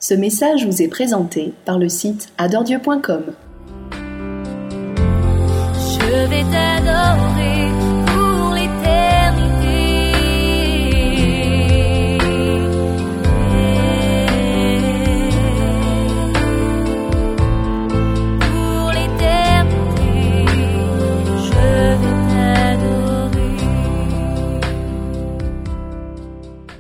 Ce message vous est présenté par le site adoredieu.com. Je vais t'adorer pour l'éternité. Pour l'éternité, je vais t'adorer.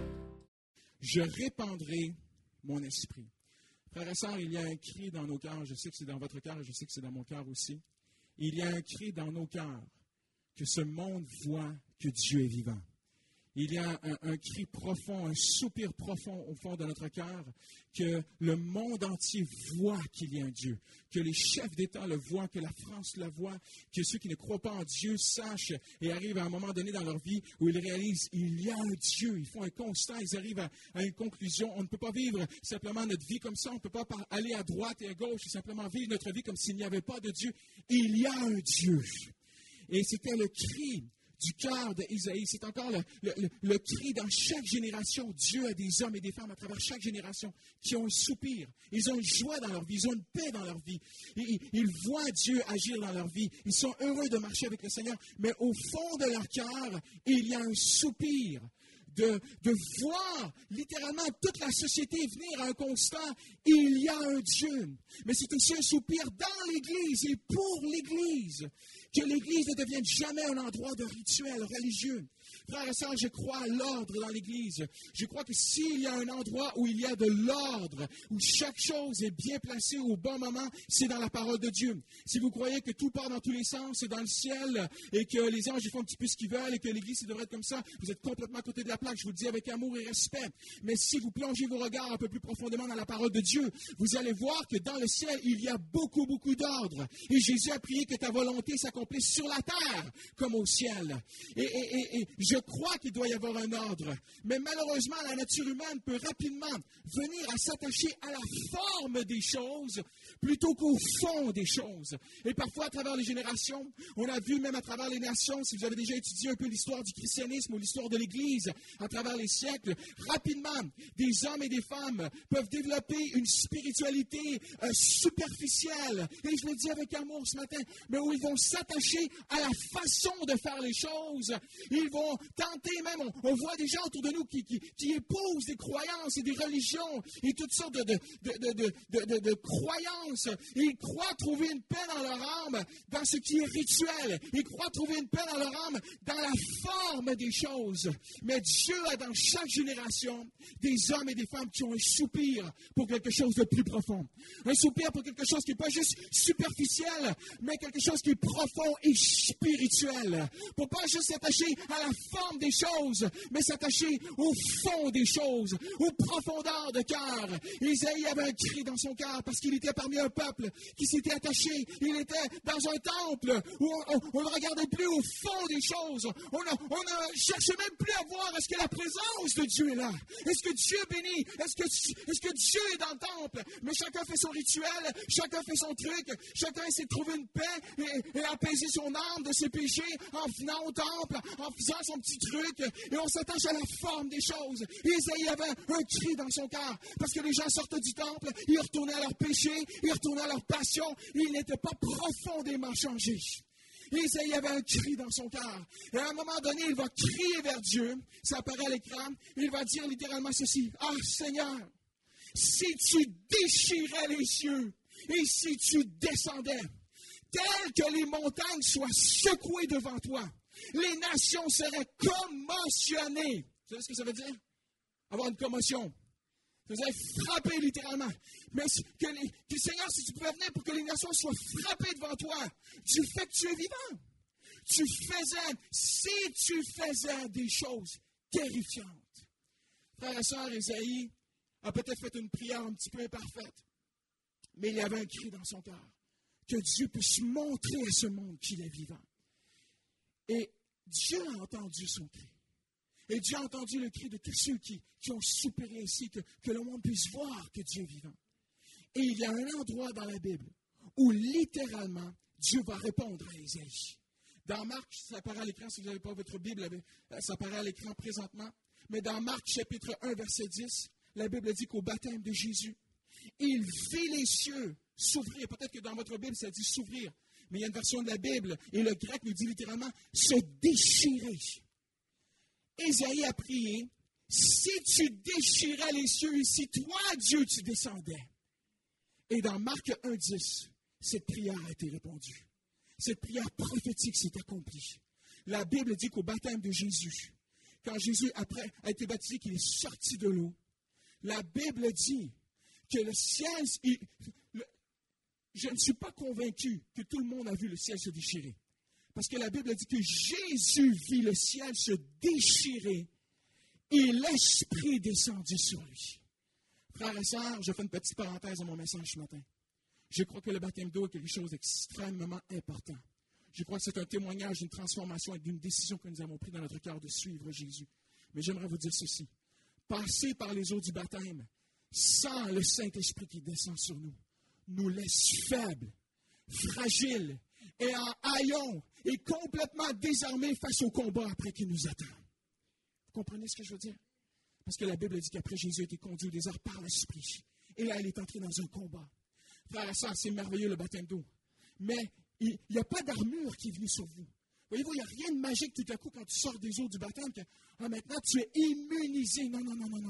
Je répandrai mon esprit. Frères et sœurs, il y a un cri dans nos cœurs. Je sais que c'est dans votre cœur et je sais que c'est dans mon cœur aussi. Il y a un cri dans nos cœurs que ce monde voit que Dieu est vivant. Il y a un cri profond, un soupir profond au fond de notre cœur, que le monde entier voit qu'il y a un Dieu, que les chefs d'État le voient, que la France le voit, que ceux qui ne croient pas en Dieu sachent et arrivent à un moment donné dans leur vie où ils réalisent qu'il y a un Dieu. Ils font un constat, ils arrivent à une conclusion. On ne peut pas vivre simplement notre vie comme ça, on ne peut pas aller à droite et à gauche et simplement vivre notre vie comme s'il n'y avait pas de Dieu. Il y a un Dieu. Et c'était le cri du cœur d'Isaïe. C'est encore le cri dans chaque génération. Dieu a des hommes et des femmes à travers chaque génération qui ont un soupir. Ils ont une joie dans leur vie. Ils ont une paix dans leur vie. Ils voient Dieu agir dans leur vie. Ils sont heureux de marcher avec le Seigneur. Mais au fond de leur cœur, il y a un soupir de voir littéralement toute la société venir à un constat. Il y a un Dieu. Mais c'est aussi un soupir dans l'Église et pour l'Église. Que l'Église ne devienne jamais un endroit de rituel religieux. Frères et sœurs, je crois à l'ordre dans l'Église. Je crois que s'il y a un endroit où il y a de l'ordre, où chaque chose est bien placée au bon moment, c'est dans la parole de Dieu. Si vous croyez que tout part dans tous les sens, c'est dans le ciel, et que les anges font un petit peu ce qu'ils veulent, et que l'Église devrait être comme ça, vous êtes complètement à côté de la plaque. Je vous le dis avec amour et respect. Mais si vous plongez vos regards un peu plus profondément dans la parole de Dieu, vous allez voir que dans le ciel, il y a beaucoup, beaucoup d'ordre. Et Jésus a prié que ta volonté s'accomplisse sur la terre comme au ciel. Et je crois qu'il doit y avoir un ordre. Mais malheureusement, la nature humaine peut rapidement venir à s'attacher à la forme des choses plutôt qu'au fond des choses. Et parfois, à travers les générations, on a vu même à travers les nations, si vous avez déjà étudié un peu l'histoire du christianisme ou l'histoire de l'Église, à travers les siècles, rapidement, des hommes et des femmes peuvent développer une spiritualité superficielle. Et je le dis avec amour ce matin, mais où ils vont s'attacher à la façon de faire les choses. Ils vont tenter même, on voit des gens autour de nous qui épousent des croyances et des religions et toutes sortes de croyances. Ils croient trouver une paix dans leur âme dans ce qui est rituel. Ils croient trouver une paix dans leur âme dans la forme des choses. Mais Dieu a dans chaque génération des hommes et des femmes qui ont un soupir pour quelque chose de plus profond. Un soupir pour quelque chose qui n'est pas juste superficiel, mais quelque chose qui est profond et spirituel. Pour pas juste s'attacher à la forme des choses, mais s'attacher au fond des choses, aux profondeurs de cœur. Isaïe avait un cri dans son cœur parce qu'il était parmi un peuple qui s'était attaché. Il était dans un temple où on ne regardait plus au fond des choses. On ne cherchait même plus à voir est-ce que la présence de Dieu est là. Est-ce que Dieu bénit? Est-ce que Dieu est dans le temple? Mais chacun fait son rituel, chacun fait son truc, chacun essaie de trouver une paix et apaiser son âme de ses péchés en venant au temple, en faisant son petit truc, et on s'attache à la forme des choses. Et Isaïe avait un cri dans son cœur, parce que les gens sortaient du temple, ils retournaient à leur péché, ils retournaient à leur passion, et ils n'étaient pas profondément changés. Et Isaïe avait un cri dans son cœur. Et à un moment donné, il va crier vers Dieu, ça apparaît à l'écran, il va dire littéralement ceci: « Ah Seigneur, si tu déchirais les cieux, et si tu descendais, tel que les montagnes soient secouées devant toi, les nations seraient commotionnées. » Vous savez ce que ça veut dire? Avoir une commotion. Vous allez frapper littéralement. Mais que Seigneur, si tu pouvais venir pour que les nations soient frappées devant toi, du fait que tu es vivant, si tu faisais des choses terrifiantes. Frère et sœur, Isaïe a peut-être fait une prière un petit peu imparfaite, mais il y avait un cri dans son cœur. Que Dieu puisse montrer à ce monde qu'il est vivant. Et Dieu a entendu son cri. Et Dieu a entendu le cri de tous ceux qui ont soupiré ainsi, que le monde puisse voir que Dieu est vivant. Et il y a un endroit dans la Bible où littéralement Dieu va répondre à Isaïe. Dans Marc, ça apparaît à l'écran, si vous n'avez pas votre Bible, ça apparaît à l'écran présentement. Mais dans Marc chapitre 1, verset 10, la Bible dit qu'au baptême de Jésus, Il vit les cieux s'ouvrir. Peut-être que dans votre Bible, ça dit s'ouvrir. Mais il y a une version de la Bible, et le grec nous dit littéralement se déchirer. Ésaïe a prié, si tu déchirais les cieux et si toi, Dieu, tu descendais. Et dans Marc 1,10, cette prière a été répondue. Cette prière prophétique s'est accomplie. La Bible dit qu'au baptême de Jésus, quand Jésus, après, a été baptisé, qu'il est sorti de l'eau, la Bible dit que le ciel... Je ne suis pas convaincu que tout le monde a vu le ciel se déchirer. Parce que la Bible dit que Jésus vit le ciel se déchirer et l'Esprit descendit sur lui. Frères et sœurs, je fais une petite parenthèse dans mon message ce matin. Je crois que le baptême d'eau est quelque chose d'extrêmement important. Je crois que c'est un témoignage d'une transformation et d'une décision que nous avons prise dans notre cœur de suivre Jésus. Mais j'aimerais vous dire ceci. Passer par les eaux du baptême sans le Saint-Esprit qui descend sur nous nous laisse faibles, fragiles et en haillons et complètement désarmés face au combat après qui nous attend. Vous comprenez ce que je veux dire? Parce que la Bible dit qu'après Jésus a été conduit au désert par l'Esprit. Et là, il est entré dans un combat. Frères et sœurs, c'est merveilleux le baptême d'eau. Mais il n'y a pas d'armure qui est venue sur vous. Voyez-vous, il n'y a rien de magique tout à coup quand tu sors des eaux du baptême que maintenant tu es immunisé. Non.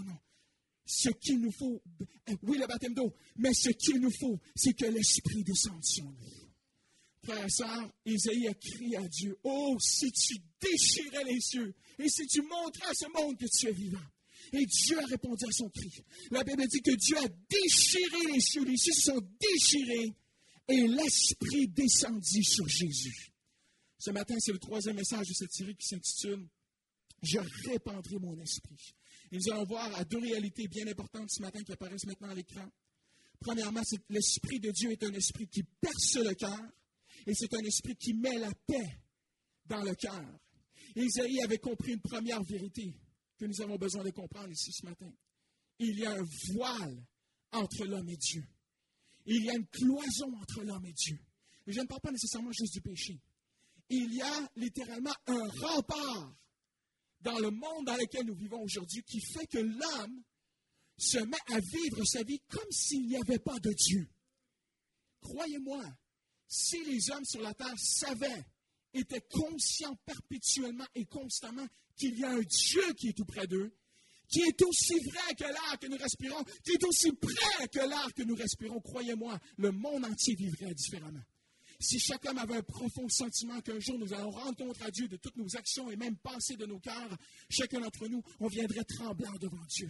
Ce qu'il nous faut, oui, le baptême d'eau, mais ce qu'il nous faut, c'est que l'Esprit descende sur nous. Frères et sœurs, Ésaïe a crié à Dieu, oh, si tu déchirais les cieux, et si tu montrais à ce monde que tu es vivant. Et Dieu a répondu à son cri. La Bible dit que Dieu a déchiré les cieux se sont déchirés, et l'Esprit descendit sur Jésus. Ce matin, c'est le 3e message de cette série qui s'intitule « Je répandrai mon esprit ». Et nous allons voir à 2 réalités bien importantes ce matin qui apparaissent maintenant à l'écran. Premièrement, l'Esprit de Dieu est un esprit qui perce le cœur et c'est un esprit qui met la paix dans le cœur. Ésaïe avait compris une première vérité que nous avons besoin de comprendre ici ce matin. Il y a un voile entre l'homme et Dieu. Il y a une cloison entre l'homme et Dieu. Et je ne parle pas nécessairement juste du péché. Il y a littéralement un rempart dans le monde dans lequel nous vivons aujourd'hui qui fait que l'homme se met à vivre sa vie comme s'il n'y avait pas de Dieu. Croyez-moi, si les hommes sur la terre savaient, étaient conscients perpétuellement et constamment qu'il y a un Dieu qui est tout près d'eux, qui est aussi vrai que l'air que nous respirons, qui est aussi près que l'air que nous respirons, croyez-moi, le monde entier vivrait différemment. Si chaque homme avait un profond sentiment qu'un jour nous allons rendre compte à Dieu de toutes nos actions et même pensées de nos cœurs, chacun d'entre nous, on viendrait tremblant devant Dieu.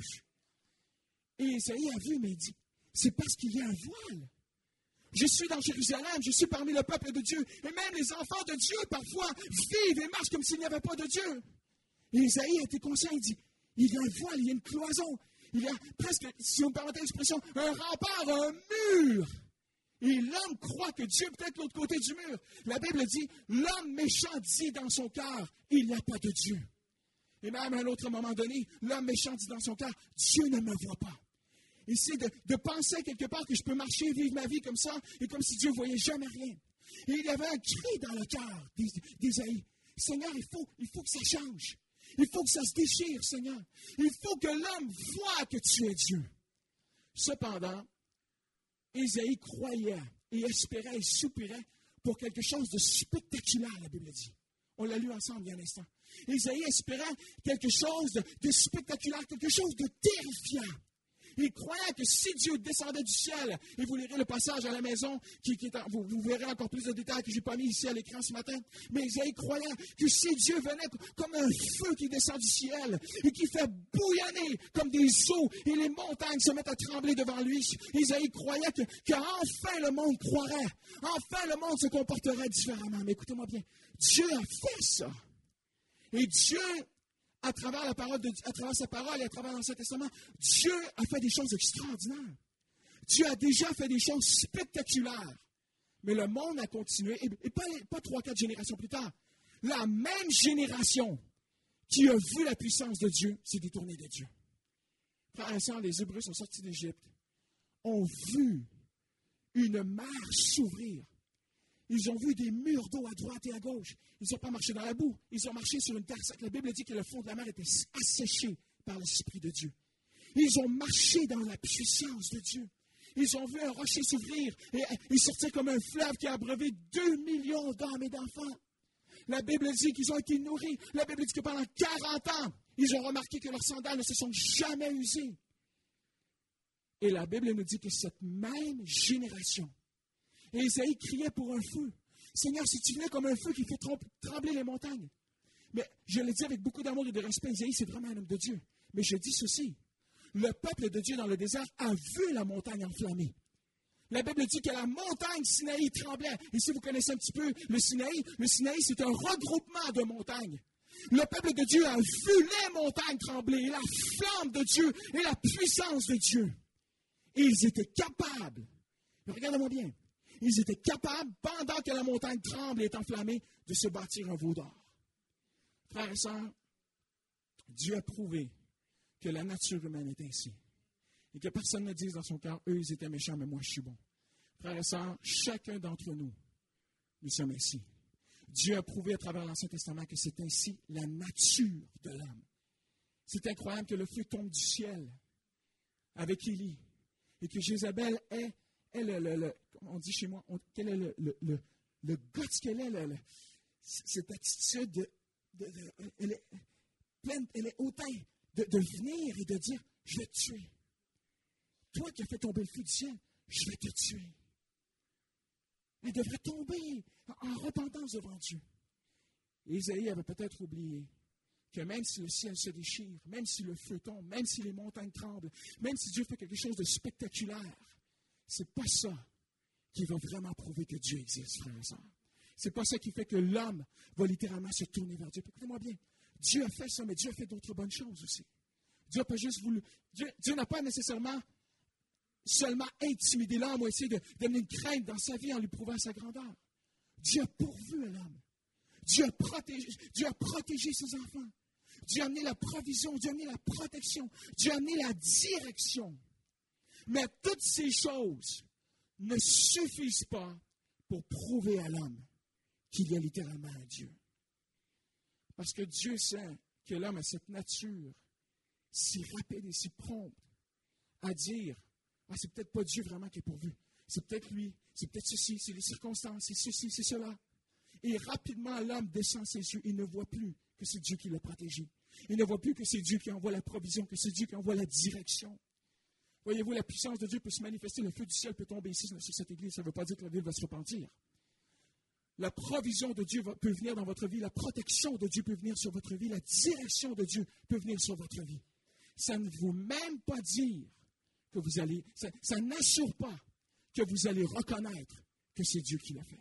Et Ésaïe a vu, mais il dit, c'est parce qu'il y a un voile. Je suis dans Jérusalem, je suis parmi le peuple de Dieu. Et même les enfants de Dieu, parfois, vivent et marchent comme s'il n'y avait pas de Dieu. Et Ésaïe a été conscient, il dit, il y a un voile, il y a une cloison. Il y a presque, si on me permettez l'expression, un rempart, un mur. Et l'homme croit que Dieu est peut-être de l'autre côté du mur. La Bible dit, l'homme méchant dit dans son cœur, il n'y a pas de Dieu. Et même à un autre moment donné, l'homme méchant dit dans son cœur, Dieu ne me voit pas. Et c'est de penser quelque part que je peux marcher, vivre ma vie comme ça, et comme si Dieu ne voyait jamais rien. Et il y avait un cri dans le cœur d'Ésaïe. Seigneur, il faut que ça change. Il faut que ça se déchire, Seigneur. Il faut que l'homme voie que tu es Dieu. Cependant, Ésaïe croyait et espérait et soupirait pour quelque chose de spectaculaire, la Bible dit. On l'a lu ensemble il y a un instant. Ésaïe espérait quelque chose de spectaculaire, quelque chose de terrifiant. Il croyait que si Dieu descendait du ciel, et vous lirez le passage à la maison, vous verrez encore plus de détails que je n'ai pas mis ici à l'écran ce matin, mais Ésaïe croyait que si Dieu venait comme un feu qui descend du ciel, et qui fait bouillonner comme des eaux, et les montagnes se mettent à trembler devant lui, Ésaïe croyait qu'enfin le monde croirait, enfin le monde se comporterait différemment. Mais écoutez-moi bien, Dieu a fait ça. Et Dieu, à travers sa parole et à travers l'Ancien Testament, Dieu a fait des choses extraordinaires. Dieu a déjà fait des choses spectaculaires. Mais le monde a continué, et pas 3-4 générations plus tard. La même génération qui a vu la puissance de Dieu s'est détournée de Dieu. Frères et sœurs, les Hébreux sont sortis d'Égypte, ont vu une mer s'ouvrir. Ils ont vu des murs d'eau à droite et à gauche. Ils n'ont pas marché dans la boue. Ils ont marché sur une terre sec. La Bible dit que le fond de la mer était asséché par l'Esprit de Dieu. Ils ont marché dans la puissance de Dieu. Ils ont vu un rocher s'ouvrir et sortir comme un fleuve qui a abreuvé 2 millions d'hommes et d'enfants. La Bible dit qu'ils ont été nourris. La Bible dit que pendant 40 ans, ils ont remarqué que leurs sandales ne se sont jamais usées. Et la Bible nous dit que cette même génération, et Isaïe criait pour un feu. Seigneur, si tu venais comme un feu qui fait trembler les montagnes. Mais je le dis avec beaucoup d'amour et de respect, Isaïe, c'est vraiment un homme de Dieu. Mais je dis ceci, le peuple de Dieu dans le désert a vu la montagne enflammée. La Bible dit que la montagne Sinaï tremblait. Et si vous connaissez un petit peu le Sinaï, c'est un regroupement de montagnes. Le peuple de Dieu a vu les montagnes trembler, et la flamme de Dieu et la puissance de Dieu. Et ils étaient capables, regardez-moi bien, ils étaient capables, pendant que la montagne tremble et est enflammée, de se bâtir un veau d'or. Frères et sœurs, Dieu a prouvé que la nature humaine est ainsi. Et que personne ne dise dans son cœur, eux, ils étaient méchants, mais moi, je suis bon. Frères et sœurs, chacun d'entre nous, nous sommes ainsi. Dieu a prouvé à travers l'Ancien Testament que c'est ainsi la nature de l'homme. C'est incroyable que le feu tombe du ciel avec Élie et que Jézabel est on dit chez moi, quel est le guts qu'elle est, cette attitude elle est pleine, elle est hautaine de venir et de dire, je vais te tuer. Toi qui as fait tomber le feu du ciel, je vais te tuer. Elle devrait tomber en repentance devant Dieu. Et Isaïe avait peut-être oublié que même si le ciel se déchire, même si le feu tombe, même si les montagnes tremblent, même si Dieu fait quelque chose de spectaculaire, c'est pas ça qui va vraiment prouver que Dieu existe, frères et sœurs. C'est pas ça qui fait que l'homme va littéralement se tourner vers Dieu. Écoutez-moi bien, Dieu a fait ça, mais Dieu a fait d'autres bonnes choses aussi. Dieu n'a pas juste voulu. Dieu n'a pas nécessairement seulement intimidé l'homme ou essayé de donner une crainte dans sa vie en lui prouvant sa grandeur. Dieu a pourvu à l'homme. Dieu a protégé ses enfants. Dieu a amené la provision, Dieu a amené la protection, Dieu a amené la direction. Mais toutes ces choses ne suffisent pas pour prouver à l'homme qu'il y a littéralement un Dieu. Parce que Dieu sait que l'homme a cette nature si rapide et si prompte à dire, ah, c'est peut-être pas Dieu vraiment qui est pourvu. C'est peut-être lui, c'est peut-être ceci, c'est les circonstances, c'est ceci, c'est cela. Et rapidement, l'homme descend ses yeux. Il ne voit plus que c'est Dieu qui l'a protégé. Il ne voit plus que c'est Dieu qui envoie la provision, que c'est Dieu qui envoie la direction. Voyez-vous, la puissance de Dieu peut se manifester. Le feu du ciel peut tomber ici sur cette église. Ça ne veut pas dire que la ville va se repentir. La provision de Dieu peut venir dans votre vie. La protection de Dieu peut venir sur votre vie. La direction de Dieu peut venir sur votre vie. Ça ne veut même pas dire que vous allez... Ça n'assure pas que vous allez reconnaître que c'est Dieu qui l'a fait.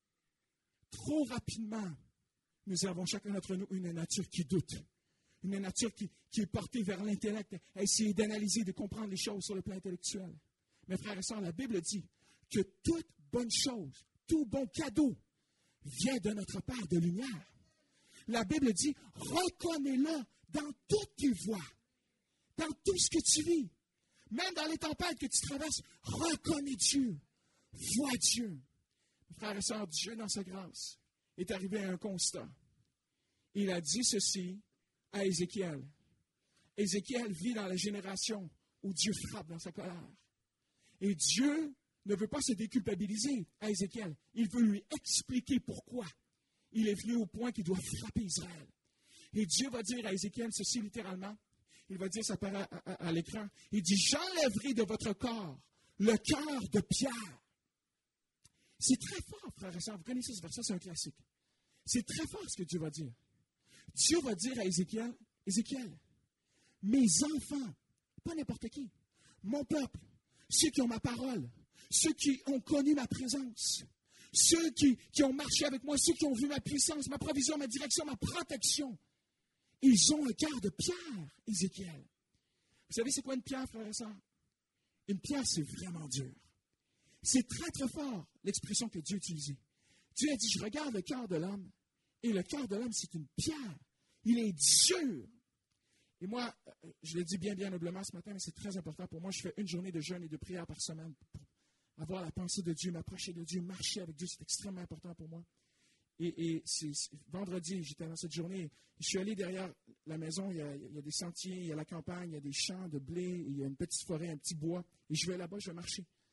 Trop rapidement, nous avons chacun d'entre nous une nature qui doute, une nature qui est portée vers l'intellect, à essayer d'analyser, de comprendre les choses sur le plan intellectuel. Mes frères et sœurs, la Bible dit que toute bonne chose, tout bon cadeau vient de notre Père de lumière. La Bible dit, reconnais-le dans toutes tes voies, dans tout ce que tu vis, même dans les tempêtes que tu traverses, reconnais Dieu, vois Dieu. Frères et sœurs, Dieu, dans sa grâce, est arrivé à un constat. Il a dit ceci à Ézéchiel. Ézéchiel vit dans la génération où Dieu frappe dans sa colère. Et Dieu ne veut pas se déculpabiliser à Ézéchiel. Il veut lui expliquer pourquoi il est venu au point qu'il doit frapper Israël. Et Dieu va dire à Ézéchiel ceci littéralement. Il va dire, ça paraît à l'écran, il dit, j'enlèverai de votre corps le cœur de pierre. C'est très fort, frères et sœurs. Vous connaissez ce verset, c'est un classique. C'est très fort ce que Dieu va dire. Dieu va dire à Ézéchiel, Ézéchiel, mes enfants, pas n'importe qui, mon peuple, ceux qui ont ma parole, ceux qui ont connu ma présence, ceux qui ont marché avec moi, ceux qui ont vu ma puissance, ma provision, ma direction, ma protection, ils ont un cœur de pierre, Ézéchiel. Vous savez c'est quoi une pierre, frères et sœurs? Une pierre, c'est vraiment dur. C'est très, très fort, l'expression que Dieu utilisait. Dieu a dit, je regarde le cœur de l'homme, et le cœur de l'homme, c'est une pierre. Il est dur. Et moi, je l'ai dit bien noblement ce matin, mais c'est très important pour moi. Je fais une journée de jeûne et de prière par semaine pour avoir la pensée de Dieu, m'approcher de Dieu, marcher avec Dieu. C'est extrêmement important pour moi. Et vendredi, j'étais dans cette journée. Je suis allé derrière la maison, il y a des sentiers, il y a la campagne, il y a des champs de blé, il y a une petite forêt, un petit bois. Et je vais là-bas, je vais marcher.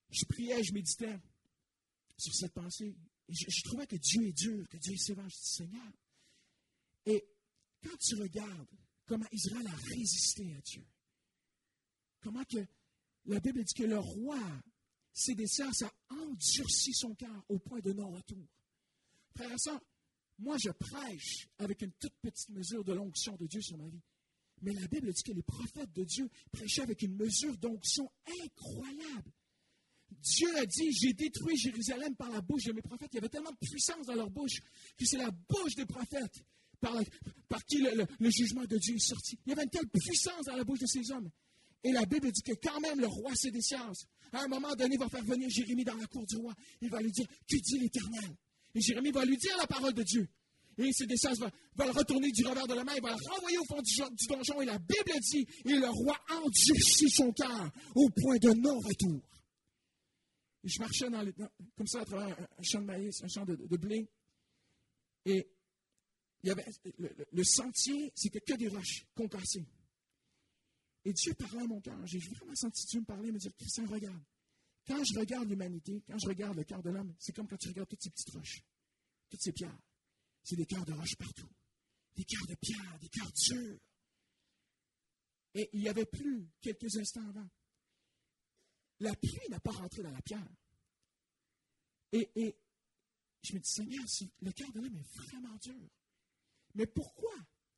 je priais, je méditais sur cette pensée. Et je trouvais que Dieu est dur, que Dieu est sévère. Je dis, Seigneur. Et quand tu regardes comment Israël a résisté à Dieu, comment que la Bible dit que le roi Sédécias a endurci son cœur au point de non-retour. Frères et sœurs, moi je prêche avec une toute petite mesure de l'onction de Dieu sur ma vie. Mais la Bible dit que les prophètes de Dieu prêchaient avec une mesure d'onction incroyable. Dieu a dit, j'ai détruit Jérusalem par la bouche de mes prophètes. Il y avait tellement de puissance dans leur bouche que c'est la bouche des prophètes par qui le jugement de Dieu est sorti. Il y avait une telle puissance dans la bouche de ces hommes. Et la Bible dit que quand même le roi Sédécias, à un moment donné, va faire venir Jérémie dans la cour du roi. Il va lui dire, que dit l'Éternel? Et Jérémie va lui dire la parole de Dieu. Et Sédécias va le retourner du revers de la main, il va le renvoyer au fond du donjon. Et la Bible dit, et le roi endurcit son cœur au point de non-retour. Et je marchais comme ça à travers un champ de maïs, un champ de blé. Et il y avait le sentier, c'était que des roches concassées. Et Dieu parlait à mon cœur. J'ai vraiment senti Dieu me parler, me dire, Christian, regarde. Quand je regarde l'humanité, quand je regarde le cœur de l'homme, c'est comme quand tu regardes toutes ces petites roches, toutes ces pierres. C'est des cœurs de roches partout. Des cœurs de pierre, des cœurs durs. Et il n'y avait plus, quelques instants avant, la pluie n'a pas rentré dans la pierre. Et je me dis, Seigneur, si le cœur de l'homme est vraiment dur, mais pourquoi?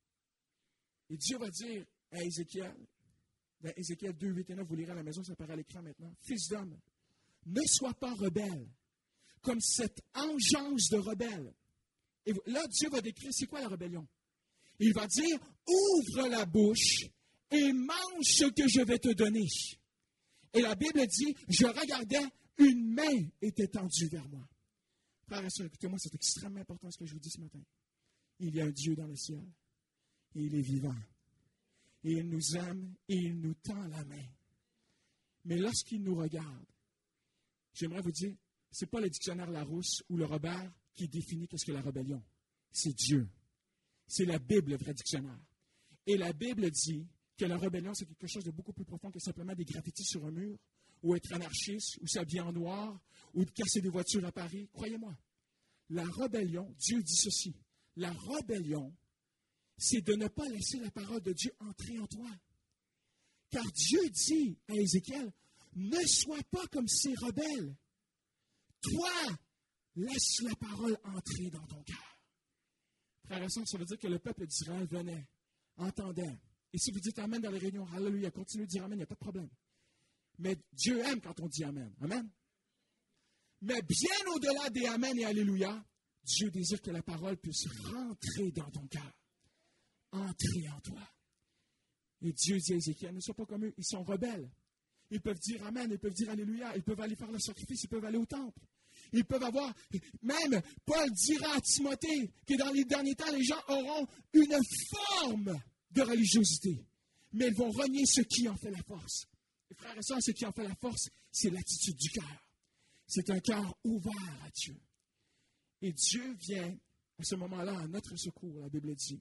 Et Dieu va dire à Ézéchiel, dans Ézéchiel 2, 8 et 9, vous lirez à la maison, ça apparaît à l'écran maintenant. Fils d'homme, ne sois pas rebelle, comme cette engeance de rebelle. Et là, Dieu va décrire, c'est quoi la rébellion? Il va dire, ouvre la bouche et mange ce que je vais te donner. Et la Bible dit, je regardais, une main était tendue vers moi. Frères et sœurs, écoutez-moi, c'est extrêmement important ce que je vous dis ce matin. Il y a un Dieu dans le ciel, et il est vivant. Et il nous aime, et il nous tend la main. Mais lorsqu'il nous regarde, j'aimerais vous dire, ce n'est pas le dictionnaire Larousse ou le Robert qui définit qu'est-ce que la rébellion. C'est Dieu. C'est la Bible, le vrai dictionnaire. Et la Bible dit que la rébellion, c'est quelque chose de beaucoup plus profond que simplement des graffitis sur un mur, ou être anarchiste, ou s'habiller en noir, ou de casser des voitures à Paris. Croyez-moi, la rébellion, Dieu dit ceci, la rébellion, c'est de ne pas laisser la parole de Dieu entrer en toi. Car Dieu dit à Ézéchiel, ne sois pas comme ces rebelles. Toi, laisse la parole entrer dans ton cœur. Frères et sœurs, ça veut dire que le peuple d'Israël venait, entendait. Et si vous dites Amen dans les réunions, Alléluia, continuez de dire Amen, il n'y a pas de problème. Mais Dieu aime quand on dit Amen. Amen. Mais bien au-delà des Amen et Alléluia, Dieu désire que la parole puisse rentrer dans ton cœur. Entrer en toi. Et Dieu dit à Ézéchiel, ne sois pas comme eux, ils sont rebelles. Ils peuvent dire Amen, ils peuvent dire Alléluia, ils peuvent aller faire le sacrifice, ils peuvent aller au temple. Ils peuvent avoir, même Paul dira à Timothée que dans les derniers temps, les gens auront une forme de religiosité. Mais ils vont renier ce qui en fait la force. Et frères et sœurs, ce qui en fait la force, c'est l'attitude du cœur. C'est un cœur ouvert à Dieu. Et Dieu vient à ce moment-là à notre secours, la Bible dit.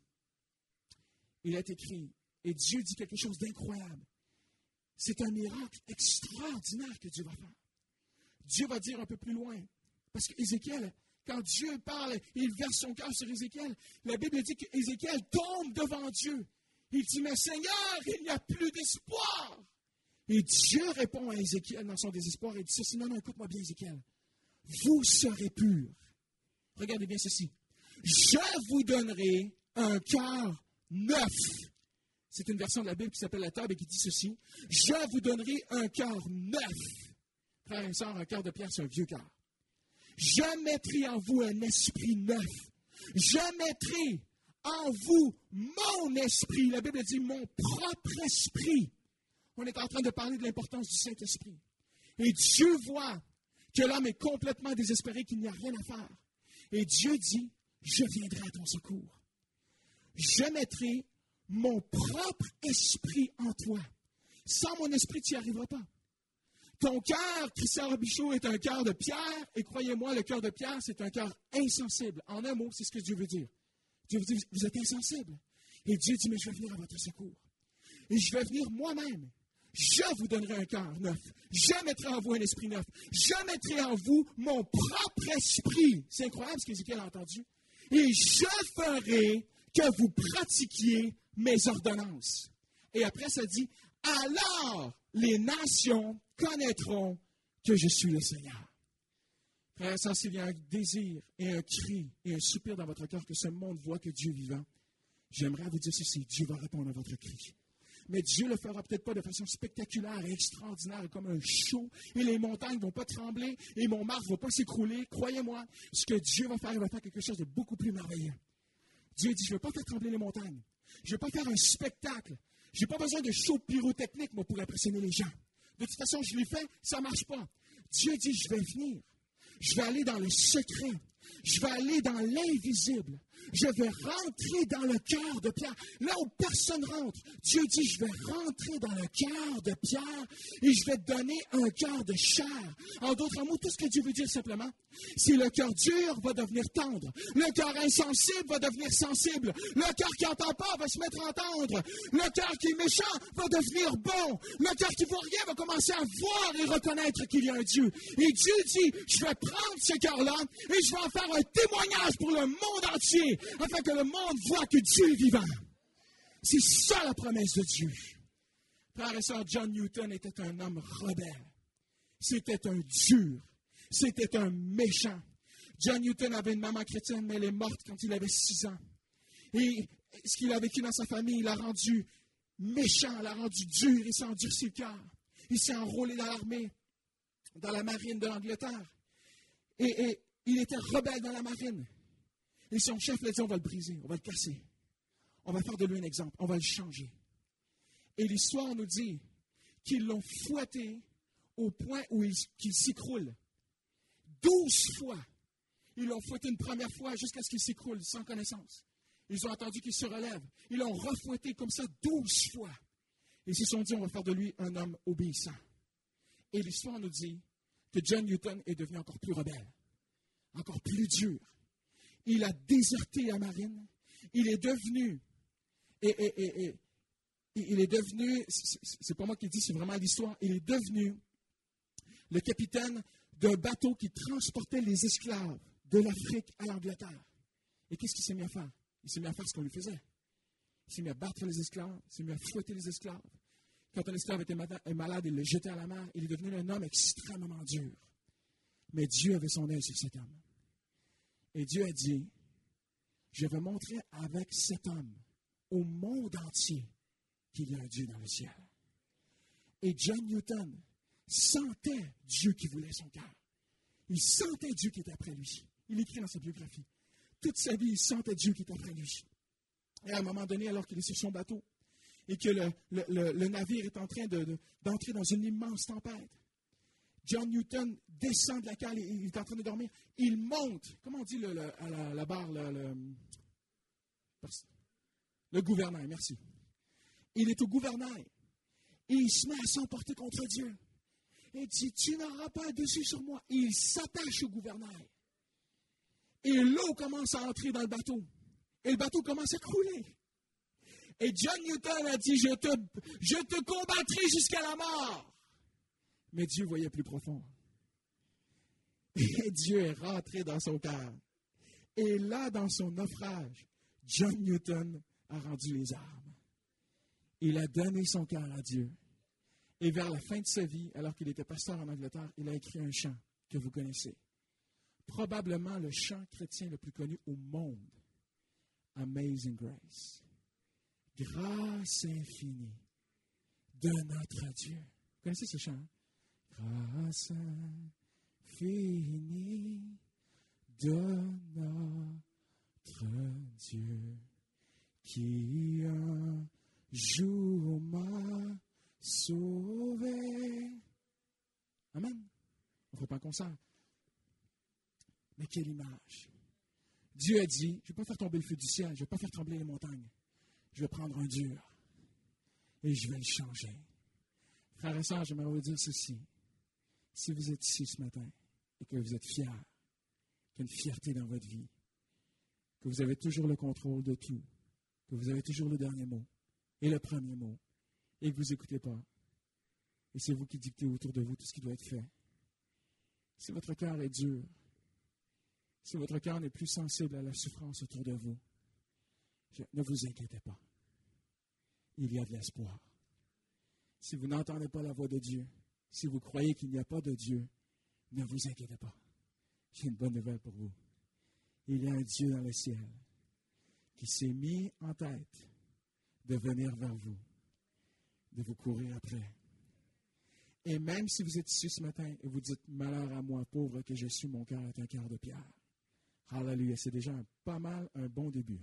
Il est écrit, et Dieu dit quelque chose d'incroyable. C'est un miracle extraordinaire que Dieu va faire. Dieu va dire un peu plus loin. Parce qu'Ézéchiel, quand Dieu parle, il verse son cœur sur Ézéchiel. La Bible dit qu'Ézéchiel tombe devant Dieu. Il dit, mais Seigneur, il n'y a plus d'espoir. Et Dieu répond à Ézéchiel dans son désespoir et dit ceci, non, écoute-moi bien Ézéchiel. Vous serez purs. Regardez bien ceci. Je vous donnerai un cœur neuf. C'est une version de la Bible qui s'appelle la table et qui dit ceci. Je vous donnerai un cœur neuf. Frère et sœur, un cœur de pierre, c'est un vieux cœur. Je mettrai en vous un esprit neuf. Je mettrai en vous mon esprit. La Bible dit mon propre esprit. On est en train de parler de l'importance du Saint-Esprit. Et Dieu voit que l'homme est complètement désespéré, qu'il n'y a rien à faire. Et Dieu dit, je viendrai à ton secours. Je mettrai mon propre esprit en toi. Sans mon esprit, tu n'y arriveras pas. Ton cœur, Christian Robichaud, est un cœur de pierre. Et croyez-moi, le cœur de pierre, c'est un cœur insensible. En un mot, c'est ce que Dieu veut dire. Dieu veut dire, vous êtes insensible. Et Dieu dit, mais je vais venir à votre secours. Et je vais venir moi-même. Je vous donnerai un cœur neuf. Je mettrai en vous un esprit neuf. Je mettrai en vous mon propre esprit. C'est incroyable ce qu'Ézéchiel a entendu. Et je ferai que vous pratiquiez mes ordonnances. Et après, ça dit, alors les nations connaîtront que je suis le Seigneur. Frères et sœurs, s'il y a un désir et un cri et un soupir dans votre cœur que ce monde voit que Dieu est vivant, j'aimerais vous dire ceci, Dieu va répondre à votre cri. Mais Dieu ne le fera peut-être pas de façon spectaculaire et extraordinaire comme un show, et les montagnes ne vont pas trembler, et mon Mars ne va pas s'écrouler. Croyez-moi, ce que Dieu va faire, il va faire quelque chose de beaucoup plus merveilleux. Dieu dit, je ne veux pas faire trembler les montagnes. Je ne veux pas faire un spectacle. Je n'ai pas besoin de show pyrotechnique, moi, pour impressionner les gens. De toute façon, je l'ai fait, ça ne marche pas. Dieu dit, je vais venir. Je vais aller dans le secret. Je vais aller dans l'invisible. Je vais rentrer dans le cœur de Pierre. Là où personne rentre, Dieu dit, je vais rentrer dans le cœur de Pierre et je vais te donner un cœur de chair. En d'autres mots, tout ce que Dieu veut dire simplement, c'est le cœur dur va devenir tendre. Le cœur insensible va devenir sensible. Le cœur qui n'entend pas va se mettre à entendre. Le cœur qui est méchant va devenir bon. Le cœur qui ne voit rien va commencer à voir et reconnaître qu'il y a un Dieu. Et Dieu dit, je vais prendre ce cœur-là et je vais en faire un témoignage pour le monde entier, afin que le monde voit que Dieu est vivant. C'est ça la promesse de Dieu. Frères et sœurs, John Newton était un homme rebelle. C'était un dur. C'était un méchant. John Newton avait une maman chrétienne, mais elle est morte quand il avait 6 ans. Et ce qu'il a vécu dans sa famille, il l'a rendu méchant, l'a rendu dur, il s'est endurci le cœur. Il s'est enrôlé dans l'armée, dans la marine de l'Angleterre. Et il était rebelle dans la marine. Et son chef lui a dit, on va le briser, on va le casser. On va faire de lui un exemple, on va le changer. Et l'histoire nous dit qu'ils l'ont fouetté au point où qu'il s'écroule. 12 fois. Ils l'ont fouetté une première fois jusqu'à ce qu'il s'écroule sans connaissance. Ils ont attendu qu'il se relève. Ils l'ont refouetté comme ça 12 fois. Et ils se sont dit, on va faire de lui un homme obéissant. Et l'histoire nous dit que John Newton est devenu encore plus rebelle, encore plus dur. Il a déserté la marine. Il est devenu, il est devenu, c'est pas moi qui le dis, c'est vraiment l'histoire, il est devenu le capitaine d'un bateau qui transportait les esclaves de l'Afrique à l'Angleterre. Et qu'est-ce qu'il s'est mis à faire? Il s'est mis à faire ce qu'on lui faisait. Il s'est mis à battre les esclaves, il s'est mis à fouetter les esclaves. Quand un esclave était malade, il le jetait à la mer. Il est devenu un homme extrêmement dur. Mais Dieu avait son œil sur cet homme. Et Dieu a dit, je vais montrer avec cet homme au monde entier qu'il y a un Dieu dans le ciel. Et John Newton sentait Dieu qui voulait son cœur. Il sentait Dieu qui était après lui. Il écrit dans sa biographie. Toute sa vie, il sentait Dieu qui était après lui. Et à un moment donné, alors qu'il est sur son bateau, et que le navire est en train d'entrer dans une immense tempête, John Newton descend de la cale, il est en train de dormir. Il monte, comment on dit à la barre, le gouvernail, merci. Il est au gouvernail et il se met à s'emporter contre Dieu. Il dit, tu n'auras pas un dessus sur moi. Et il s'attache au gouvernail. Et l'eau commence à entrer dans le bateau. Et le bateau commence à couler. Et John Newton a dit, je te combattrai jusqu'à la mort. Mais Dieu voyait plus profond. Et Dieu est rentré dans son cœur. Et là, dans son naufrage, John Newton a rendu les armes. Il a donné son cœur à Dieu. Et vers la fin de sa vie, alors qu'il était pasteur en Angleterre, il a écrit un chant que vous connaissez. Probablement le chant chrétien le plus connu au monde. Amazing Grace. Grâce infinie de notre Dieu. Vous connaissez ce chant? Hein? Grâce infinie de notre Dieu qui un jour m'a sauvé. Amen. On ne fera pas un concert. Mais quelle image. Dieu a dit, je ne vais pas faire tomber le feu du ciel, je ne vais pas faire trembler les montagnes. Je vais prendre un dur et je vais le changer. Frères et sœurs, j'aimerais vous dire ceci. Si vous êtes ici ce matin et que vous êtes fiers, qu'il y a une fierté dans votre vie, que vous avez toujours le contrôle de tout, que vous avez toujours le dernier mot et le premier mot, et que vous n'écoutez pas, Et c'est vous qui dictez autour de vous tout ce qui doit être fait. Si votre cœur est dur, si votre cœur n'est plus sensible à la souffrance autour de vous, ne vous inquiétez pas. Il y a de l'espoir. Si vous n'entendez pas la voix de Dieu, si vous croyez qu'il n'y a pas de Dieu, ne vous inquiétez pas. J'ai une bonne nouvelle pour vous. Il y a un Dieu dans le ciel qui s'est mis en tête de venir vers vous, de vous courir après. Et même si vous êtes ici ce matin et vous dites « Malheur à moi, pauvre que je suis, mon cœur est un cœur de pierre ». Alléluia, c'est déjà pas mal un bon début.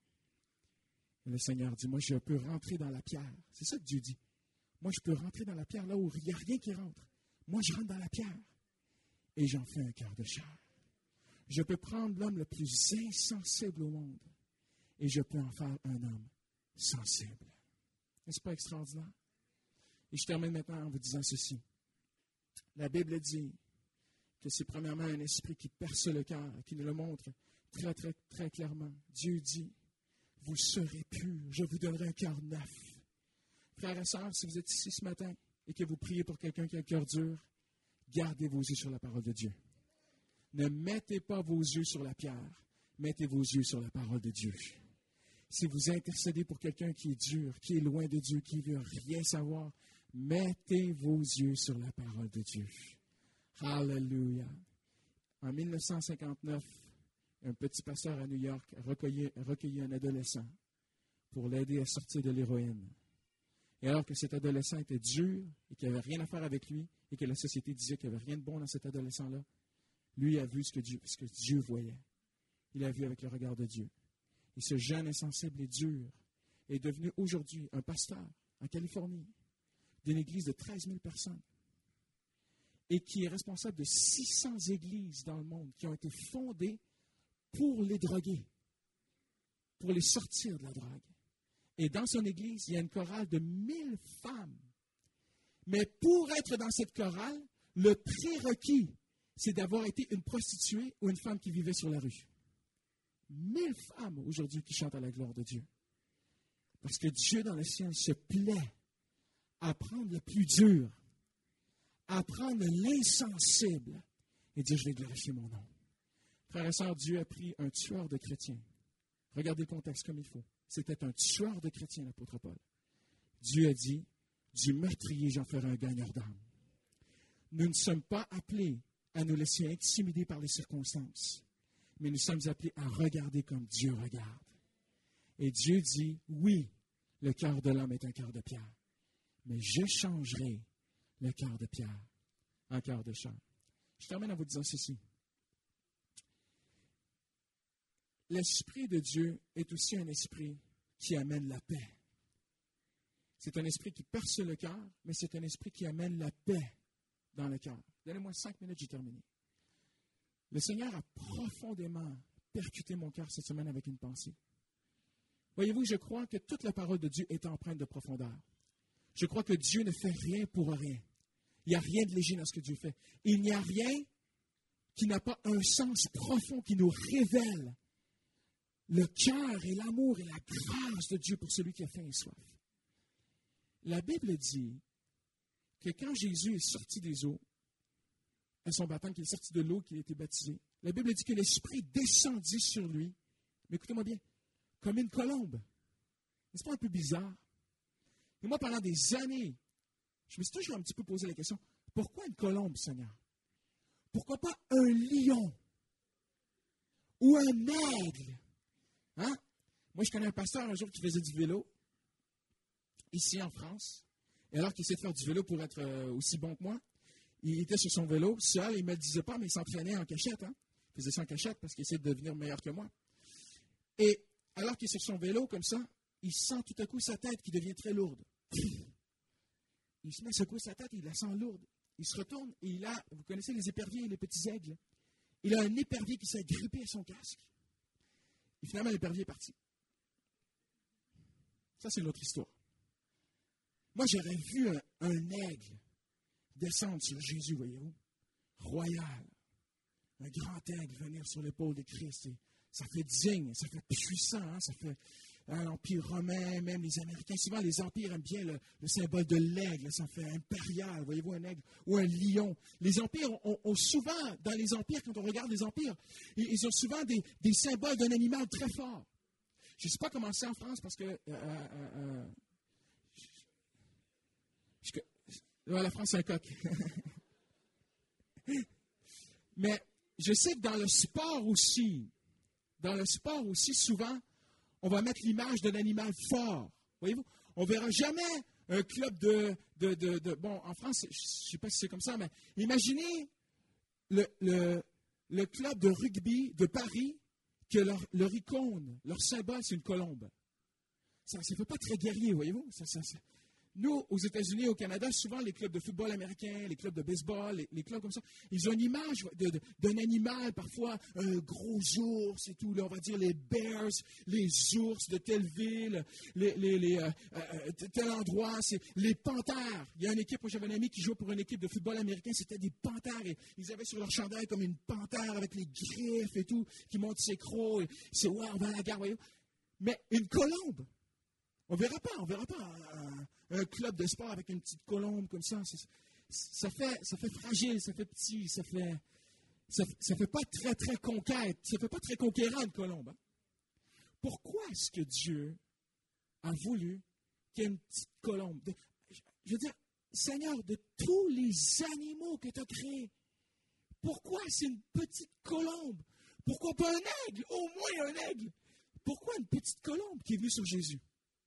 Et le Seigneur dit « Moi, je peux rentrer dans la pierre ». C'est ça que Dieu dit. Moi, je peux rentrer dans la pierre là où il n'y a rien qui rentre. Moi, je rentre dans la pierre et j'en fais un cœur de chair. Je peux prendre l'homme le plus insensible au monde et je peux en faire un homme sensible. N'est-ce pas extraordinaire? Et je termine maintenant en vous disant ceci. La Bible dit que c'est premièrement un esprit qui perce le cœur, qui nous le montre très, très, très clairement. Dieu dit, vous serez purs, je vous donnerai un cœur neuf. Frères et sœurs, si vous êtes ici ce matin et que vous priez pour quelqu'un qui a le cœur dur, gardez vos yeux sur la parole de Dieu. Ne mettez pas vos yeux sur la pierre, mettez vos yeux sur la parole de Dieu. Si vous intercédez pour quelqu'un qui est dur, qui est loin de Dieu, qui ne veut rien savoir, mettez vos yeux sur la parole de Dieu. Alléluia. En 1959, un petit pasteur à New York a recueilli un adolescent pour l'aider à sortir de l'héroïne. Et alors que cet adolescent était dur et qu'il n'y avait rien à faire avec lui et que la société disait qu'il n'y avait rien de bon dans cet adolescent-là, lui a vu ce que Dieu voyait. Il a vu avec le regard de Dieu. Et ce jeune insensible et dur est devenu aujourd'hui un pasteur en Californie d'une église de 13 000 personnes et qui est responsable de 600 églises dans le monde qui ont été fondées pour les droguer, pour les sortir de la drogue. Et dans son église, il y a une chorale de 1000 femmes. Mais pour être dans cette chorale, le prérequis, c'est d'avoir été une prostituée ou une femme qui vivait sur la rue. 1000 femmes aujourd'hui qui chantent à la gloire de Dieu. Parce que Dieu dans le ciel se plaît à prendre le plus dur, à prendre l'insensible et dire, je vais glorifier mon nom. Frères et sœurs, Dieu a pris un tueur de chrétiens. Regardez le contexte comme il faut. C'était un tueur de chrétiens, l'apôtre Paul. Dieu a dit, du meurtrier, j'en ferai un gagneur d'âme. Nous ne sommes pas appelés à nous laisser intimider par les circonstances, mais nous sommes appelés à regarder comme Dieu regarde. Et Dieu dit, oui, le cœur de l'homme est un cœur de pierre, mais je changerai le cœur de pierre en cœur de chair. Je termine en vous disant ceci. L'Esprit de Dieu est aussi un esprit qui amène la paix. C'est un esprit qui perce le cœur, mais c'est un esprit qui amène la paix dans le cœur. Donnez-moi 5 minutes, j'ai terminé. Le Seigneur a profondément percuté mon cœur cette semaine avec une pensée. Voyez-vous, je crois que toute la parole de Dieu est empreinte de profondeur. Je crois que Dieu ne fait rien pour rien. Il n'y a rien de léger dans ce que Dieu fait. Il n'y a rien qui n'a pas un sens profond qui nous révèle le cœur et l'amour et la grâce de Dieu pour celui qui a faim et soif. La Bible dit que quand Jésus est sorti des eaux, à son baptême, qu'il est sorti de l'eau, qu'il a été baptisé, la Bible dit que l'Esprit descendit sur lui, mais écoutez-moi bien, comme une colombe. N'est-ce pas un peu bizarre? Et moi, pendant des années, je me suis toujours un petit peu posé la question, pourquoi une colombe, Seigneur? Pourquoi pas un lion? Ou un aigle? Hein? Moi, je connais un pasteur un jour qui faisait du vélo, ici en France. Et alors qu'il essayait de faire du vélo pour être aussi bon que moi, il était sur son vélo, seul, il ne me le disait pas, mais il s'entraînait en cachette. Hein? Il faisait ça en cachette parce qu'il essayait de devenir meilleur que moi. Et alors qu'il est sur son vélo, comme ça, il sent tout à coup sa tête qui devient très lourde. Il se met à secouer sa tête et il la sent lourde. Il se retourne et il a, vous connaissez les éperviers et les petits aigles, il a un épervier qui s'est grippé à son casque. Et finalement, l'épervier est parti. Ça, c'est l'autre histoire. Moi, j'aurais vu un aigle descendre sur Jésus, voyez-vous, royal. Un grand aigle venir sur l'épaule de Christ. Et ça fait digne, ça fait puissant, hein, ça fait l'Empire romain, même les Américains. Souvent, les empires aiment bien le symbole de l'aigle. Ça fait impérial, voyez-vous, un aigle ou un lion. Les empires ont souvent, dans les empires, quand on regarde les empires, ils ont souvent des symboles d'un animal très fort. Je ne sais pas comment c'est en France parce que la France, c'est un coq. Mais je sais que dans le sport aussi, souvent, on va mettre l'image d'un animal fort. Voyez-vous? On ne verra jamais un club bon, en France, je ne sais pas si c'est comme ça, mais imaginez le club de rugby de Paris, que leur icône, leur symbole, c'est une colombe. Ça ne fait pas très guerrier, voyez-vous? Nous, aux États-Unis, au Canada, souvent, les clubs de football américain, les clubs de baseball, les clubs comme ça, ils ont une image d'un animal, parfois un gros ours et tout. Là, on va dire les bears, les ours de telle ville, tel endroit, c'est les panthères. Il y a une équipe, j'avais un ami qui jouait pour une équipe de football américain, c'était des panthères. Et ils avaient sur leur chandail comme une panthère avec les griffes et tout, qui monte ses crocs. Et c'est ouais, on va à la gare, voyez-vous. Mais une colombe, on ne verra pas un club de sport avec une petite colombe comme ça. Ça fait fragile, ça fait petit, ça fait pas très, très conquête. Ça fait pas très conquérant une colombe. Hein? Pourquoi est-ce que Dieu a voulu qu'il y ait une petite colombe? Je veux dire, Seigneur, de tous les animaux que tu as créés, pourquoi c'est une petite colombe? Pourquoi pas un aigle? Au moins un aigle. Pourquoi une petite colombe qui est venue sur Jésus?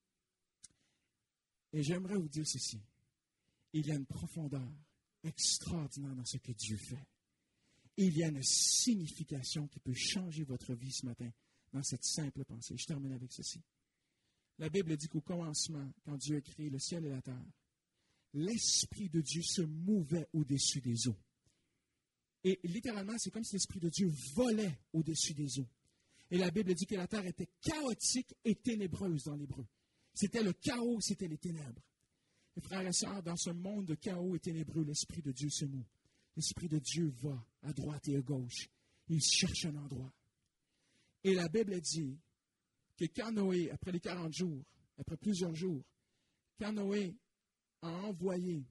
Et j'aimerais vous dire ceci. Il y a une profondeur extraordinaire dans ce que Dieu fait. Il y a une signification qui peut changer votre vie ce matin dans cette simple pensée. Je termine avec ceci. La Bible dit qu'au commencement, quand Dieu a créé le ciel et la terre, l'Esprit de Dieu se mouvait au-dessus des eaux. Et littéralement, c'est comme si l'Esprit de Dieu volait au-dessus des eaux. Et la Bible dit que la terre était chaotique et ténébreuse dans l'hébreu. C'était le chaos, c'était les ténèbres. Et frères et sœurs, dans ce monde de chaos et ténébreux, l'Esprit de Dieu se moue. L'Esprit de Dieu va à droite et à gauche. Il cherche un endroit. Et la Bible dit que quand Noé, après les 40 jours, après plusieurs jours, quand Noé a envoyé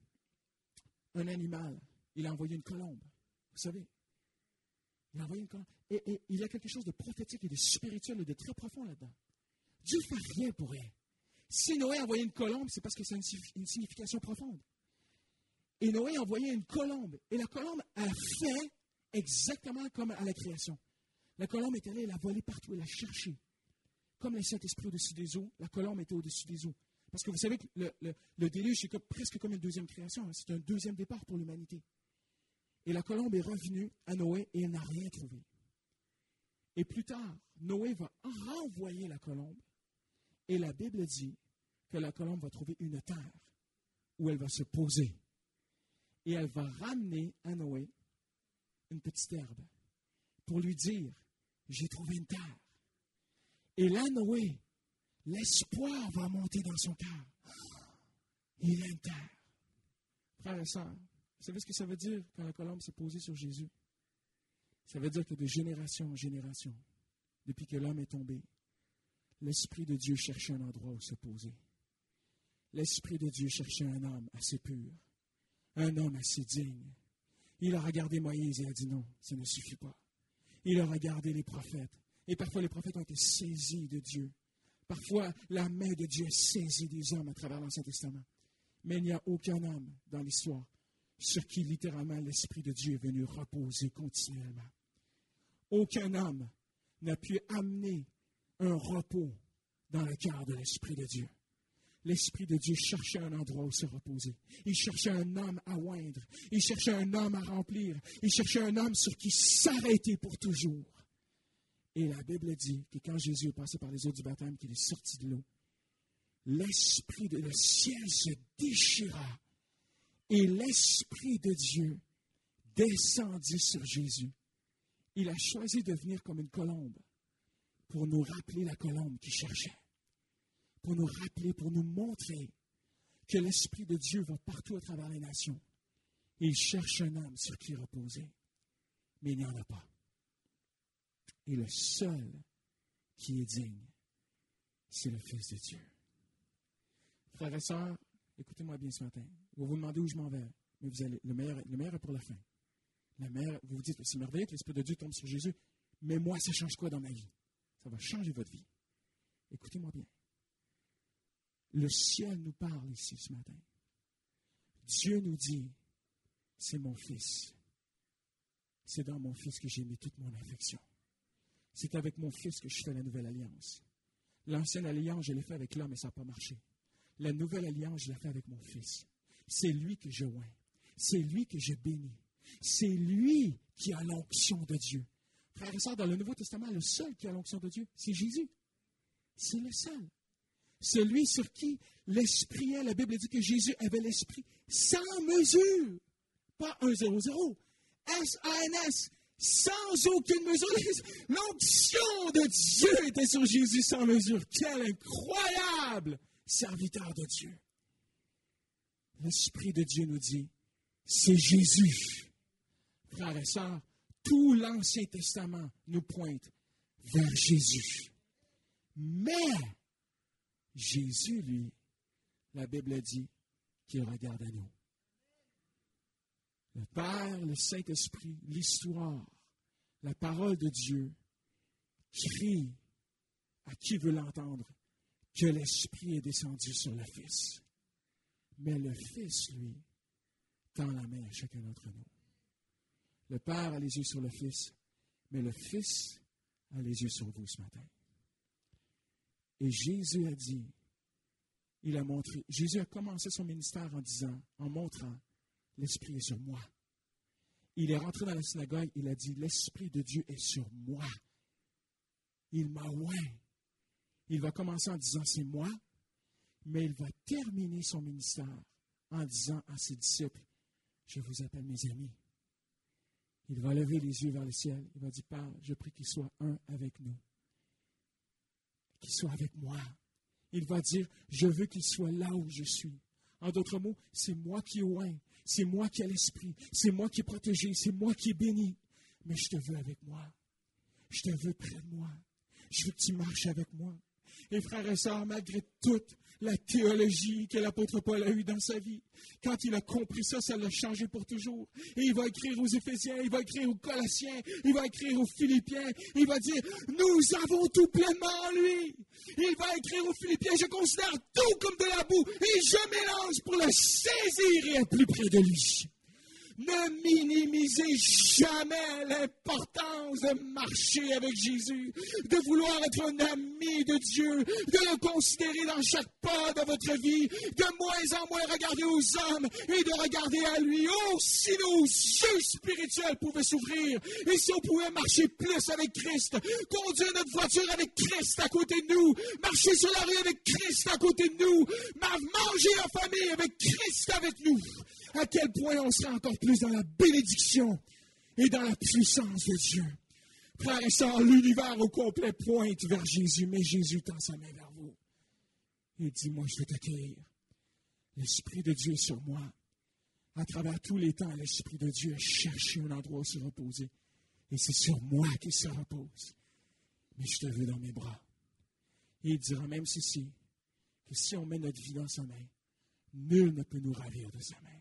un animal, il a envoyé une colombe. Vous savez, il a envoyé une colombe. Et il y a quelque chose de prophétique et de spirituel et de très profond là-dedans. Dieu ne fait rien pour rien. Si Noé a envoyé une colombe, c'est parce que c'est une signification profonde. Et Noé a envoyé une colombe. Et la colombe a fait exactement comme à la création. La colombe est allée, elle a volé partout, elle a cherché. Comme le Saint-Esprit au-dessus des eaux, la colombe était au-dessus des eaux. Parce que vous savez que le déluge, c'est presque comme une deuxième création. Hein. C'est un deuxième départ pour l'humanité. Et la colombe est revenue à Noé et elle n'a rien trouvé. Et plus tard, Noé va renvoyer la colombe. Et la Bible dit que la colombe va trouver une terre où elle va se poser. Et elle va ramener à Noé une petite herbe pour lui dire, j'ai trouvé une terre. Et là, Noé, l'espoir va monter dans son cœur. Il a une terre. Frères et sœurs, vous savez ce que ça veut dire quand la colombe s'est posée sur Jésus? Ça veut dire que de génération en génération, depuis que l'homme est tombé, l'Esprit de Dieu cherchait un endroit où se poser. L'Esprit de Dieu cherchait un homme assez pur, un homme assez digne. Il a regardé Moïse et a dit non, ça ne suffit pas. Il a regardé les prophètes. Et parfois, les prophètes ont été saisis de Dieu. Parfois, la main de Dieu est saisie des hommes à travers l'Ancien Testament. Mais il n'y a aucun homme dans l'histoire sur qui, littéralement, l'Esprit de Dieu est venu reposer continuellement. Aucun homme n'a pu amener un repos dans le cœur de l'Esprit de Dieu. L'Esprit de Dieu cherchait un endroit où se reposer. Il cherchait un homme à oindre. Il cherchait un homme à remplir. Il cherchait un homme sur qui s'arrêter pour toujours. Et la Bible dit que quand Jésus est passé par les eaux du baptême, qu'il est sorti de l'eau, l'Esprit de le ciel se déchira et l'Esprit de Dieu descendit sur Jésus. Il a choisi de venir comme une colombe pour nous rappeler la colombe qu'il cherchait, pour nous rappeler, pour nous montrer que l'Esprit de Dieu va partout à travers les nations. Il cherche un homme sur qui reposer, mais il n'y en a pas. Et le seul qui est digne, c'est le Fils de Dieu. Frères et sœurs, écoutez-moi bien ce matin. Vous vous demandez où je m'en vais, mais vous allez, le meilleur est pour la fin. Vous vous dites, c'est merveilleux que l'Esprit de Dieu tombe sur Jésus, mais moi, ça change quoi dans ma vie? Ça va changer votre vie. Écoutez-moi bien. Le ciel nous parle ici ce matin. Dieu nous dit, c'est mon Fils. C'est dans mon Fils que j'ai mis toute mon affection. C'est avec mon Fils que je fais la nouvelle alliance. L'ancienne alliance, je l'ai fait avec l'homme et ça n'a pas marché. La nouvelle alliance, je l'ai fait avec mon Fils. C'est lui que je oins. C'est lui que je bénis. C'est lui qui a l'onction de Dieu. Frères et sœurs, dans le Nouveau Testament, le seul qui a l'onction de Dieu, c'est Jésus. C'est le seul. Celui sur qui l'Esprit est, la Bible dit que Jésus avait l'Esprit sans mesure. Pas 1-0-0. S-A-N-S. Sans aucune mesure. L'onction de Dieu était sur Jésus sans mesure. Quel incroyable serviteur de Dieu. L'Esprit de Dieu nous dit, c'est Jésus. Frères et sœurs, tout l'Ancien Testament nous pointe vers Jésus. Mais Jésus, lui, la Bible dit qu'il regarde à nous. Le Père, le Saint-Esprit, l'histoire, la parole de Dieu crie à qui veut l'entendre que l'Esprit est descendu sur le Fils. Mais le Fils, lui, tend la main à chacun d'entre nous. Le Père a les yeux sur le Fils, mais le Fils a les yeux sur vous ce matin. Et Jésus a dit, Jésus a commencé son ministère en montrant, l'Esprit est sur moi. Il est rentré dans la synagogue, il a dit, l'Esprit de Dieu est sur moi. Il m'a oint. Il va commencer en disant, c'est moi, mais il va terminer son ministère en disant à ses disciples, je vous appelle mes amis. Il va lever les yeux vers le ciel. Il va dire, Père, je prie qu'il soit un avec nous. Qu'il soit avec moi. Il va dire, je veux qu'il soit là où je suis. En d'autres mots, c'est moi qui oint. C'est moi qui ai l'Esprit. C'est moi qui est protégé. C'est moi qui est béni. Mais je te veux avec moi. Je te veux près de moi. Je veux que tu marches avec moi. Et frères et sœurs, malgré toute la théologie que l'apôtre Paul a eue dans sa vie, quand il a compris ça, ça l'a changé pour toujours. Et il va écrire aux Éphésiens, il va écrire aux Colossiens, il va écrire aux Philippiens, il va dire, nous avons tout pleinement en lui. Il va écrire aux Philippiens, je considère tout comme de la boue et je m'élance pour le saisir et être plus près de lui. Ne minimisez jamais l'importance de marcher avec Jésus, de vouloir être un ami de Dieu, de le considérer dans chaque pas de votre vie, de moins en moins regarder aux hommes et de regarder à lui. Oh, si nos yeux spirituels pouvaient s'ouvrir et si on pouvait marcher plus avec Christ, conduire notre voiture avec Christ à côté de nous, marcher sur la rue avec Christ à côté de nous, manger en famille avec Christ avec nous. À quel point on sera encore plus dans la bénédiction et dans la puissance de Dieu. Frères et sœurs, l'univers au complet pointe vers Jésus, mais Jésus tend sa main vers vous. Il dit, moi, je veux t'accueillir. L'Esprit de Dieu est sur moi. À travers tous les temps, l'Esprit de Dieu a cherché un endroit où se reposer. Et c'est sur moi qu'il se repose. Mais je te veux dans mes bras. Et il dira même ceci, que si on met notre vie dans sa main, nul ne peut nous ravir de sa main.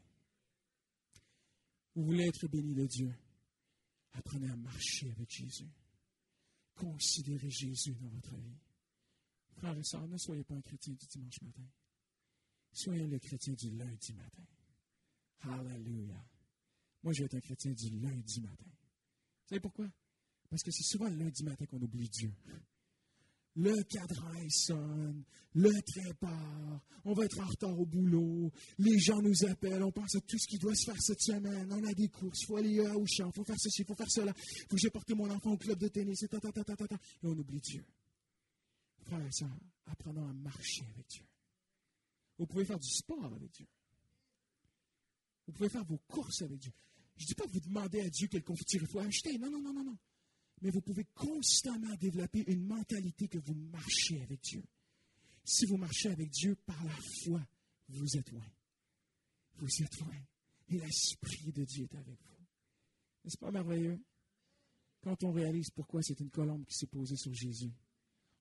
Vous voulez être béni de Dieu? Apprenez à marcher avec Jésus. Considérez Jésus dans votre vie. Frères et sœurs, ne soyez pas un chrétien du dimanche matin. Soyez le chrétien du lundi matin. Hallelujah. Moi, je vais être un chrétien du lundi matin. Vous savez pourquoi? Parce que c'est souvent le lundi matin qu'on oublie Dieu. Le cadran sonne, le train part, on va être en retard au boulot, les gens nous appellent, on pense à tout ce qui doit se faire cette semaine, on a des courses, il faut aller au champ, il faut faire ceci, il faut faire cela, il faut que j'ai porté mon enfant au club de tennis, et on oublie Dieu. Frères et sœurs, apprenons à marcher avec Dieu. Vous pouvez faire du sport avec Dieu. Vous pouvez faire vos courses avec Dieu. Je ne dis pas que vous demandez à Dieu quelle confiture il faut acheter, non. Mais vous pouvez constamment développer une mentalité que vous marchez avec Dieu. Si vous marchez avec Dieu par la foi, vous êtes loin. Vous êtes loin. Et l'Esprit de Dieu est avec vous. N'est-ce pas merveilleux? Quand on réalise pourquoi c'est une colombe qui s'est posée sur Jésus,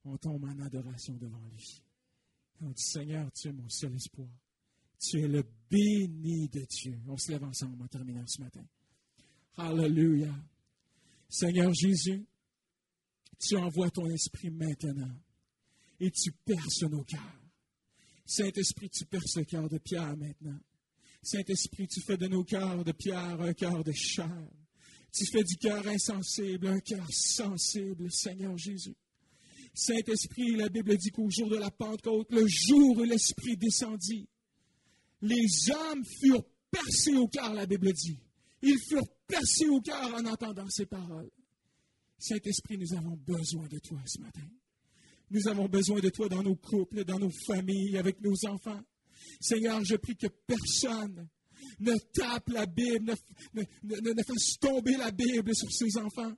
on tombe en adoration devant lui. Et on dit, Seigneur, tu es mon seul espoir. Tu es le béni de Dieu. On se lève ensemble en terminant ce matin. Alléluia. Seigneur Jésus, tu envoies ton esprit maintenant et tu perces nos cœurs. Saint-Esprit, tu perces le cœur de Pierre maintenant. Saint-Esprit, tu fais de nos cœurs de pierre un cœur de chair. Tu fais du cœur insensible un cœur sensible, Seigneur Jésus. Saint-Esprit, la Bible dit qu'au jour de la Pentecôte, le jour où l'Esprit descendit, les hommes furent percés au cœur, la Bible dit. Ils furent percés au cœur en entendant ces paroles. Saint-Esprit, nous avons besoin de toi ce matin. Nous avons besoin de toi dans nos couples, dans nos familles, avec nos enfants. Seigneur, je prie que personne ne tape la Bible, ne fasse tomber la Bible sur ses enfants.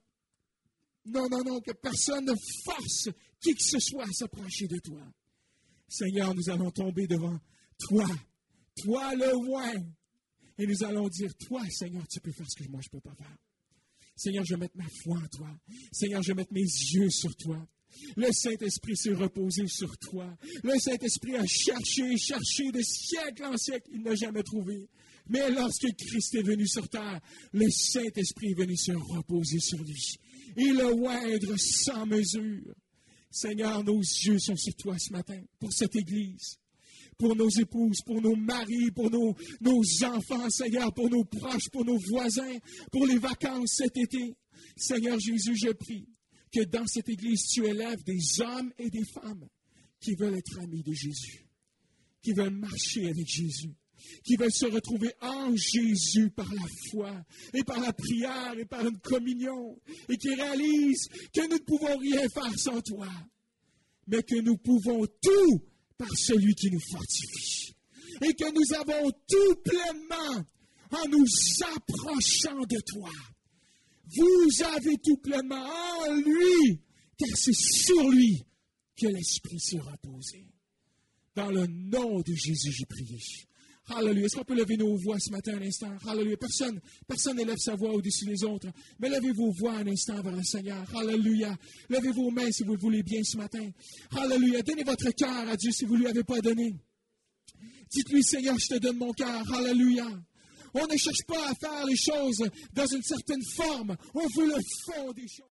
Non, que personne ne force qui que ce soit à s'approcher de toi. Seigneur, nous allons tomber devant toi le roi, et nous allons dire, toi, Seigneur, tu peux faire ce que moi je ne peux pas faire. Seigneur, je vais mettre ma foi en toi. Seigneur, je vais mettre mes yeux sur toi. Le Saint-Esprit s'est reposé sur toi. Le Saint-Esprit a cherché de siècle en siècle, il n'a jamais trouvé. Mais lorsque Christ est venu sur terre, le Saint-Esprit est venu se reposer sur lui. Et le oindre sans mesure. Seigneur, nos yeux sont sur toi ce matin, pour cette Église, pour nos épouses, pour nos maris, pour nos enfants, Seigneur, pour nos proches, pour nos voisins, pour les vacances cet été. Seigneur Jésus, je prie que dans cette Église, tu élèves des hommes et des femmes qui veulent être amis de Jésus, qui veulent marcher avec Jésus, qui veulent se retrouver en Jésus par la foi et par la prière et par une communion, et qui réalisent que nous ne pouvons rien faire sans toi, mais que nous pouvons tout par celui qui nous fortifie, et que nous avons tout pleinement en nous approchant de toi. Vous avez tout pleinement en lui, car c'est sur lui que l'Esprit s'est reposé. Dans le nom de Jésus, j'ai prié. Alléluia. Est-ce qu'on peut lever nos voix ce matin un instant? Alléluia. Personne n'élève sa voix au-dessus des autres. Mais levez vos voix un instant vers le Seigneur. Alléluia. Levez vos mains si vous le voulez bien ce matin. Alléluia. Donnez votre cœur à Dieu si vous ne lui avez pas donné. Dites-lui, Seigneur, je te donne mon cœur. Alléluia. On ne cherche pas à faire les choses dans une certaine forme. On veut le fond des choses.